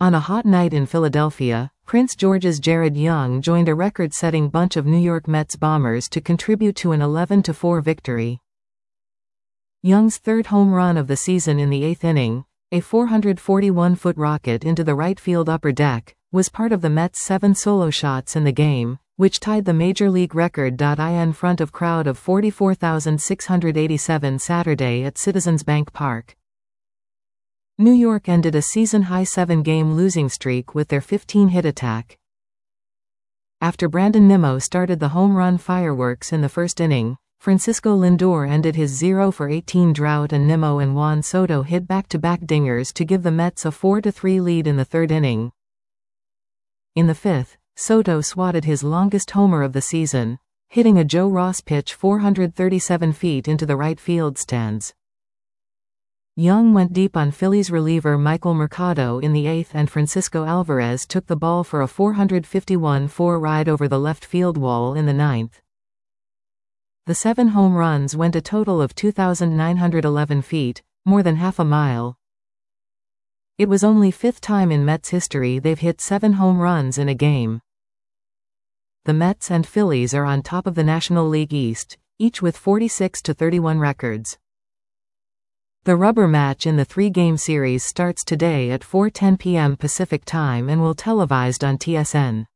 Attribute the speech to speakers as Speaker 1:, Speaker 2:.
Speaker 1: On a hot night in Philadelphia, Prince George's Jared Young joined a record-setting bunch of New York Mets bombers to contribute to an 11-4 victory. Young's third home run of the season in the eighth inning, a 441-foot rocket into the right field upper deck, was part of the Mets' 7 solo shots in the game, which tied the Major League record. In front of crowd of 44,687 Saturday at Citizens Bank Park. New York ended a season-high 7-game losing streak with their 15-hit attack. After Brandon Nimmo started the home run fireworks in the first inning, Francisco Lindor ended his 0-for-18 drought and Nimmo and Juan Soto hit back-to-back dingers to give the Mets a 4-3 lead in the third inning. In the fifth, Soto swatted his longest homer of the season, hitting a Joe Ross pitch 437 feet into the right field stands. Young went deep on Phillies reliever Michael Mercado in the eighth, and Francisco Alvarez took the ball for a 451-4 ride over the left field wall in the ninth. The 7 home runs went a total of 2,911 feet, more than half a mile. It was only 5th time in Mets history they've hit 7 home runs in a game. The Mets and Phillies are on top of the National League East, each with 46-31 records. The rubber match in the 3-game series starts today at 4:10 p.m. Pacific Time and will televised on TSN.